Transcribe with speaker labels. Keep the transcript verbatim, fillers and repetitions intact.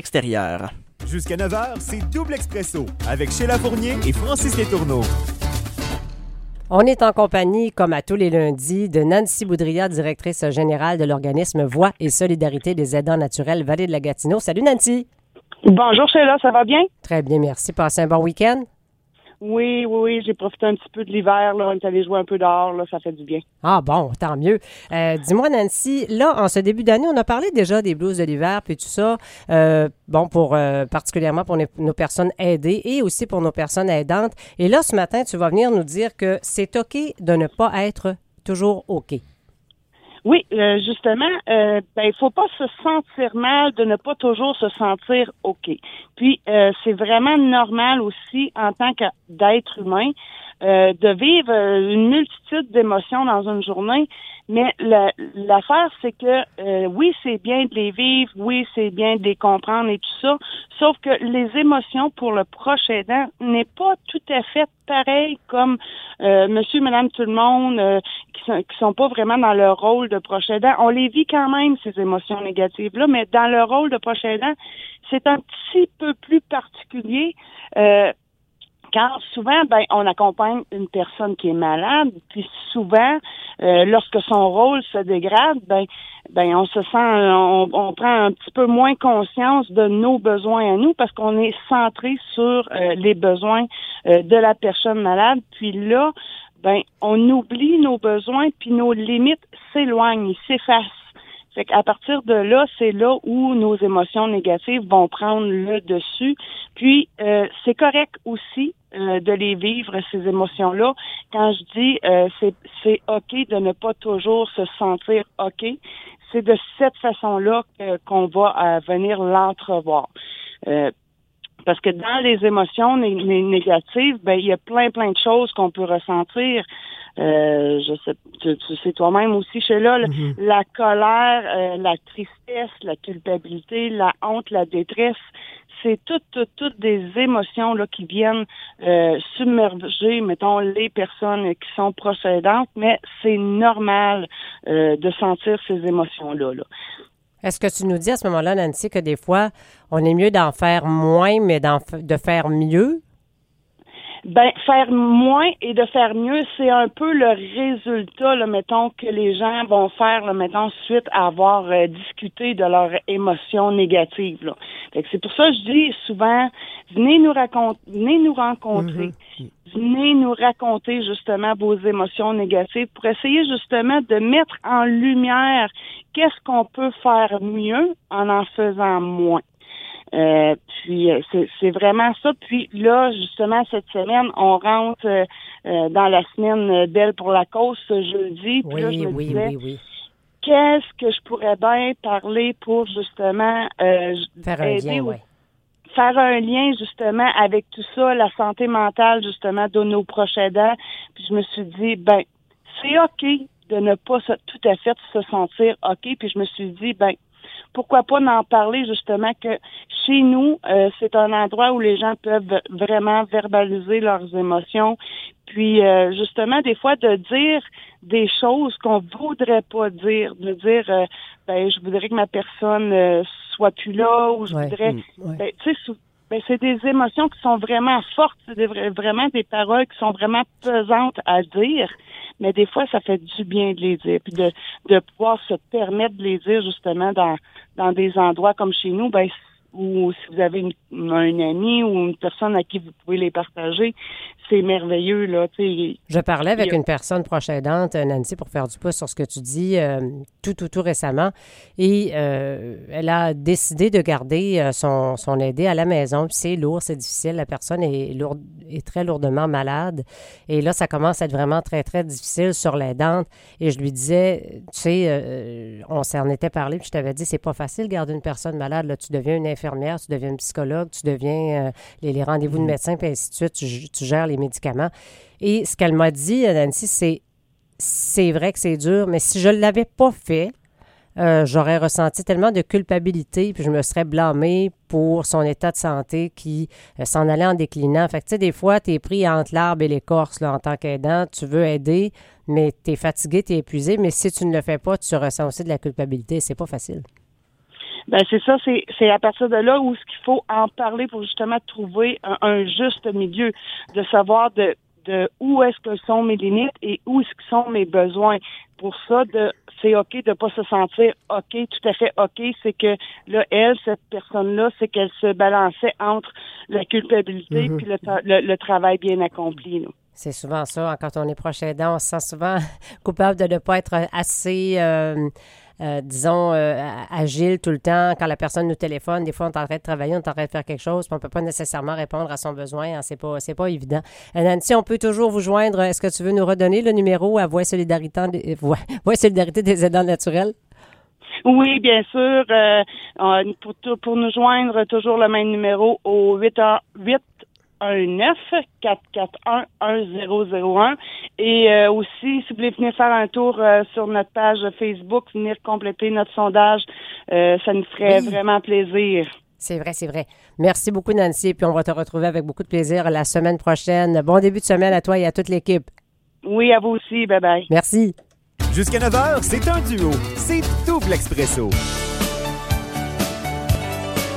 Speaker 1: extérieur.
Speaker 2: Jusqu'à neuf heures, c'est Double Expresso avec Sheila Fournier et Francis Letourneau.
Speaker 3: On est en compagnie, comme à tous les lundis, de Nancy Boudria, directrice générale de l'organisme Voix et Solidarité des aidants naturels Vallée de la Gatineau. Salut Nancy!
Speaker 4: Bonjour Sheila, ça va bien?
Speaker 3: Très bien, merci. Passez un bon week-end?
Speaker 4: Oui, oui, oui, j'ai profité un petit peu de l'hiver, là. On est allé jouer un peu dehors, là, ça fait du bien.
Speaker 3: Ah bon, tant mieux. Euh, dis-moi Nancy, là, en ce début d'année, on a parlé déjà des blues de l'hiver, puis tout ça, euh, bon, pour euh, particulièrement pour nos, nos personnes aidées et aussi pour nos personnes aidantes. Et là, ce matin, tu vas venir nous dire que c'est OK de ne pas être toujours OK.
Speaker 4: Oui, euh, justement, euh, ben il faut pas se sentir mal de ne pas toujours se sentir OK. Puis euh, c'est vraiment normal aussi en tant que d'être humain euh, de vivre euh, une multitude d'émotions dans une journée. Mais la, l'affaire, c'est que euh, oui, c'est bien de les vivre, oui, c'est bien de les comprendre et tout ça, sauf que les émotions pour le proche aidant n'est pas tout à fait pareil comme euh, monsieur, madame, tout le monde euh, qui sont, qui sont pas vraiment dans leur rôle de proche aidant. On les vit quand même, ces émotions négatives-là, mais dans leur rôle de proche aidant, c'est un petit peu plus particulier. Euh, Car souvent, ben, on accompagne une personne qui est malade, puis souvent, euh, lorsque son rôle se dégrade, ben, ben, on se sent, on, on prend un petit peu moins conscience de nos besoins à nous parce qu'on est centré sur euh, les besoins euh, de la personne malade. Puis là, ben, on oublie nos besoins, puis nos limites s'éloignent, ils s'effacent. Fait qu'à partir de là, c'est là où nos émotions négatives vont prendre le dessus. Puis, euh, c'est correct aussi euh, de les vivre, ces émotions-là. Quand je dis euh, c'est, c'est OK de ne pas toujours se sentir OK, c'est de cette façon-là que, qu'on va euh, venir l'entrevoir. Euh, Parce que dans les émotions né- né- négatives, ben il y a plein, plein de choses qu'on peut ressentir. Euh, je sais, tu, tu sais toi-même aussi, Sheila, mm-hmm. la colère, euh, la tristesse, la culpabilité, la honte, la détresse, c'est toutes, toutes, toutes des émotions là qui viennent euh, submerger, mettons, les personnes qui sont proches aidantes, mais c'est normal euh, de sentir ces émotions-là, là.
Speaker 3: Est-ce que tu nous dis à ce moment-là, Nancy, que des fois, on est mieux d'en faire moins, mais d'en f- de faire mieux?
Speaker 4: Ben, faire moins et de faire mieux, c'est un peu le résultat, là, mettons, que les gens vont faire, là, mettons, suite à avoir euh, discuté de leurs émotions négatives, là. Fait que c'est pour ça que je dis souvent, venez nous raconter, venez nous rencontrer, mm-hmm. venez nous raconter justement vos émotions négatives pour essayer justement de mettre en lumière qu'est-ce qu'on peut faire mieux en en faisant moins. Euh, puis c'est, c'est vraiment ça. Puis là, justement, cette semaine, on rentre euh, euh, dans la semaine d'Elle pour la cause ce jeudi. Puis
Speaker 3: oui,
Speaker 4: là, je me
Speaker 3: oui,
Speaker 4: disais,
Speaker 3: oui, oui.
Speaker 4: qu'est-ce que je pourrais bien parler pour justement euh,
Speaker 3: faire un
Speaker 4: aider
Speaker 3: lien,
Speaker 4: ou,
Speaker 3: oui.
Speaker 4: faire un lien justement avec tout ça, la santé mentale justement de nos proches aidants. Puis je me suis dit, ben c'est OK de ne pas se, tout à fait se sentir OK. Puis je me suis dit, ben pourquoi pas en parler justement que chez nous, euh, c'est un endroit où les gens peuvent vraiment verbaliser leurs émotions. Puis euh, justement, des fois, de dire des choses qu'on voudrait pas dire, de dire euh, ben je voudrais que ma personne euh, soit plus là ou je
Speaker 3: ouais,
Speaker 4: voudrais
Speaker 3: ouais.
Speaker 4: ben, tu sais, ben, c'est des émotions qui sont vraiment fortes, c'est des, vraiment des paroles qui sont vraiment pesantes à dire, mais des fois, ça fait du bien de les dire, puis de, de pouvoir se permettre de les dire justement dans, dans des endroits comme chez nous, ben ou si vous avez une, un ami ou une personne à qui vous pouvez les partager, c'est merveilleux, là, tu sais.
Speaker 3: Je parlais avec
Speaker 4: a...
Speaker 3: une personne proche aidante, Nancy, pour faire du pouce sur ce que tu dis euh, tout, tout, tout récemment. Et euh, elle a décidé de garder euh, son, son aidé à la maison. Puis c'est lourd, c'est difficile. La personne est, lourde, est très lourdement malade. Et là, ça commence à être vraiment très, très difficile sur l'aidante. Et je lui disais, tu sais, euh, on s'en était parlé, puis je t'avais dit, c'est pas facile de garder une personne malade. Là, tu deviens une infirmière, tu deviens une psychologue, tu deviens euh, les, les rendez-vous de médecin, puis ainsi de suite, tu, tu gères les médicaments. Et ce qu'elle m'a dit, Nancy, c'est c'est vrai que c'est dur, mais si je ne l'avais pas fait, euh, j'aurais ressenti tellement de culpabilité, puis je me serais blâmée pour son état de santé qui euh, s'en allait en déclinant. Fait que, tu sais, des fois, tu es pris entre l'arbre et l'écorce là, en tant qu'aidant. Tu veux aider, mais tu es fatigué, tu es épuisé, mais si tu ne le fais pas, tu ressens aussi de la culpabilité. C'est pas facile.
Speaker 4: Ben c'est ça, c'est c'est à partir de là où ce qu'il faut en parler pour justement trouver un, un juste milieu, de savoir de de où est-ce que sont mes limites et où est-ce que sont mes besoins. Pour ça, de c'est OK de pas se sentir OK, tout à fait OK, c'est que là, elle, cette personne-là, c'est qu'elle se balançait entre la culpabilité
Speaker 3: Mm-hmm.
Speaker 4: puis le, tra- le, le travail bien accompli. Là.
Speaker 3: C'est souvent ça. Quand on est proche aidant, on se sent souvent coupable de ne pas être assez, euh, euh, disons, euh, agile tout le temps. Quand la personne nous téléphone, des fois, on est en train de travailler, on est en train de faire quelque chose, puis on ne peut pas nécessairement répondre à son besoin. Hein, c'est pas, c'est pas évident. Euh, Nancy, on peut toujours vous joindre. Est-ce que tu veux nous redonner le numéro à Voix Solidarité, des- Voix, Voix Solidarité des aidants naturels?
Speaker 4: Oui, bien sûr. Euh, euh, pour, tout- pour nous joindre, toujours le même numéro au huit un neuf, quatre quatre un, un zéro zéro un. Et euh, aussi, si vous voulez venir faire un tour euh, sur notre page Facebook, venir compléter notre sondage, euh, ça nous ferait
Speaker 3: Oui.
Speaker 4: vraiment plaisir.
Speaker 3: C'est vrai, c'est vrai. Merci beaucoup, Nancy. Puis on va te retrouver avec beaucoup de plaisir la semaine prochaine. Bon début de semaine à toi et à toute l'équipe.
Speaker 4: Oui, à vous aussi. Bye bye.
Speaker 3: Merci.
Speaker 2: Jusqu'à neuf heures, c'est un duo. C'est Double Expresso.